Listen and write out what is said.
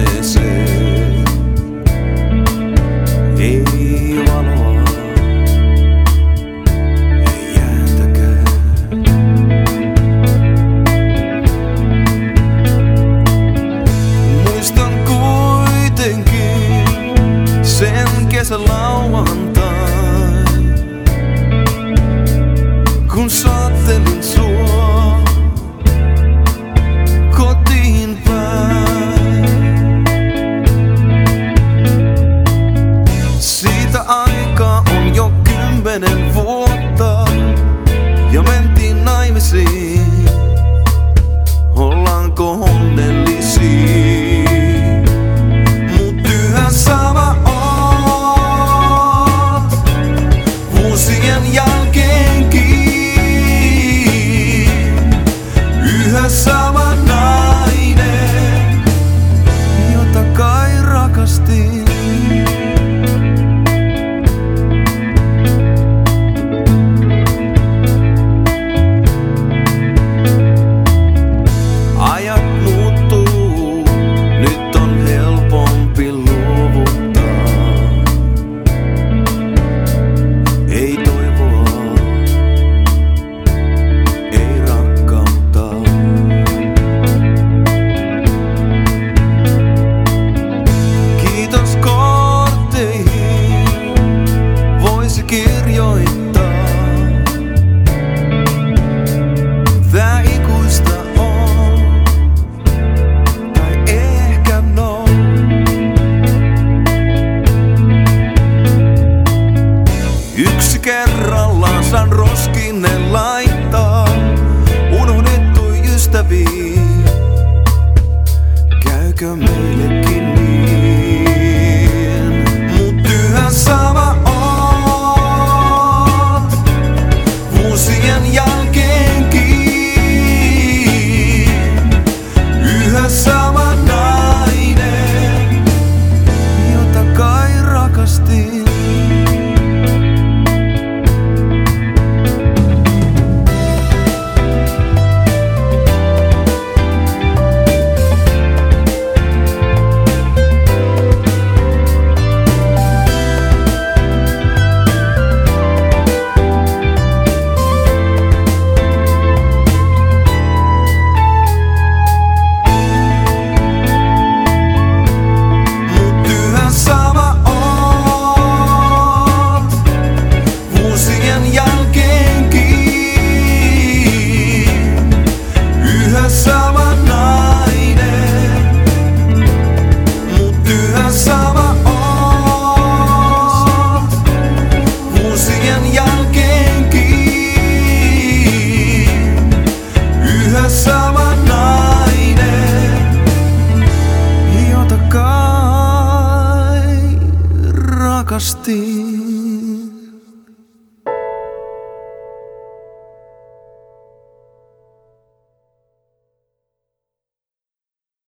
huoneeseen. Ei valoa, ei jääntäkään. Muistan kuitenkin sen kesälauantai, kun saattelin sua kotiin päin. Siitä aikaa on jo 10 vuotta ja mentiin naimisiin. Ollaanko onnellisia? Mut yhä sama oot vuosien jälkeenkin. Yhä sama nainen, jota kai rakastin. Ajat muuttuu, nyt on helpompi luovuttaa. Ei toivoa, ei rakkautta. Kiitos kortteihin voisi kirjoittaa. Tää ikuista on, tai ehkä no. Yksi kerrallaan saan roskinen laittaa unohdettuja ystäviä. Käykö meillekin niin? Mut yhä sama oot vuosien jälkeenkin. Yhä sama nainen, jota kai rakastin. Sama nainen, mut yhä sama oot vuosien jälkeenkin. Yhä sama nainen, jota kai rakastin.